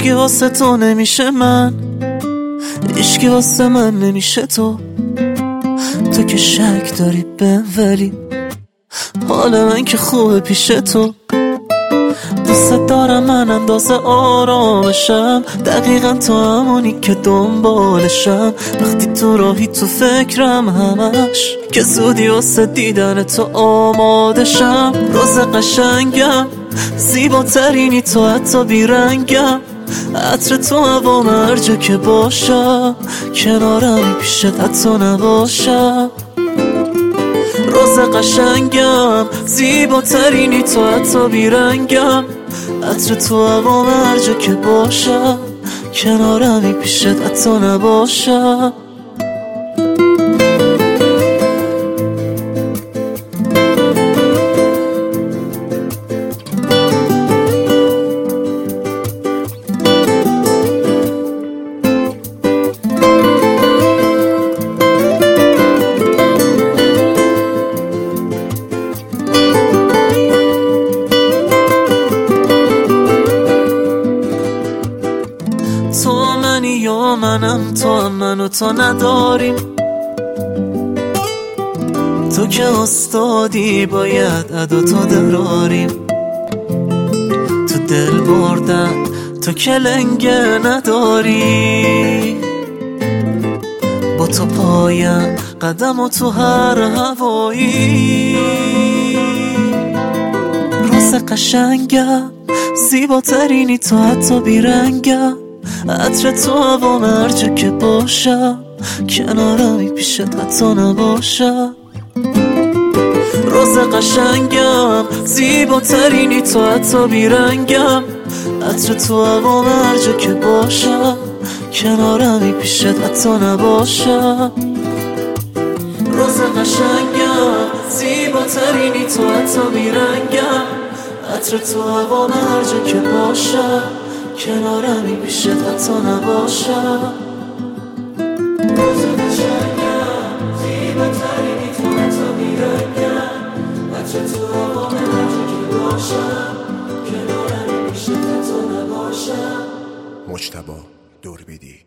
هیچکی واسه تو نمیشه من، هیچکی واسه من نمیشه تو که شک داری بهم ولی حال من که خوبه پیش تو. دوست دارم من اندازه آرامشم، دقیقا تو همونی که دنبالشم. وقتی تو راهی تو فکرم همش که زودی واسه دیدن تو آمادشم. روز قشنگم زیباترینی تو، حتی بیرنگم. عطر تو هوام هر جا که باشم، کنارمی پیشت حتی نباشم. روز قشنگم زیباترینی تو، حتی بیرنگم. عطر تو هوام هر جا که باشم، کنارمی پیشت حتی نباشم. تو منی یا منم، تو هم منو تا نداریم. تو که استادی باید ادا تو دراریم. تو دل بردن تو که لنگه نداری. با تو پایم قدم و تو هر هوایی. روز قشنگم زیباترینی تو، حتی بیرنگم. عطر تو هوام هر جا که باشم، کنارمی پیشت حتی نباشم. روز قشنگم زیباترینی تو، حتی بیرنگم. عطر تو هوام هر جا که باشم، کنارمی پیشت حتی نباشم. روز قشنگم زیباترینی تو، حتی بیرنگم. عطر تو هوام هر جا که باشم، کنارمی پیشت حتی نباشم. روز قشنگم زیباترینی تو، حتی بیرنگم. عطر تو هوام هر جا که باشم، کنارمی پیشت حتی نباشم. مجتبی دوربیدی.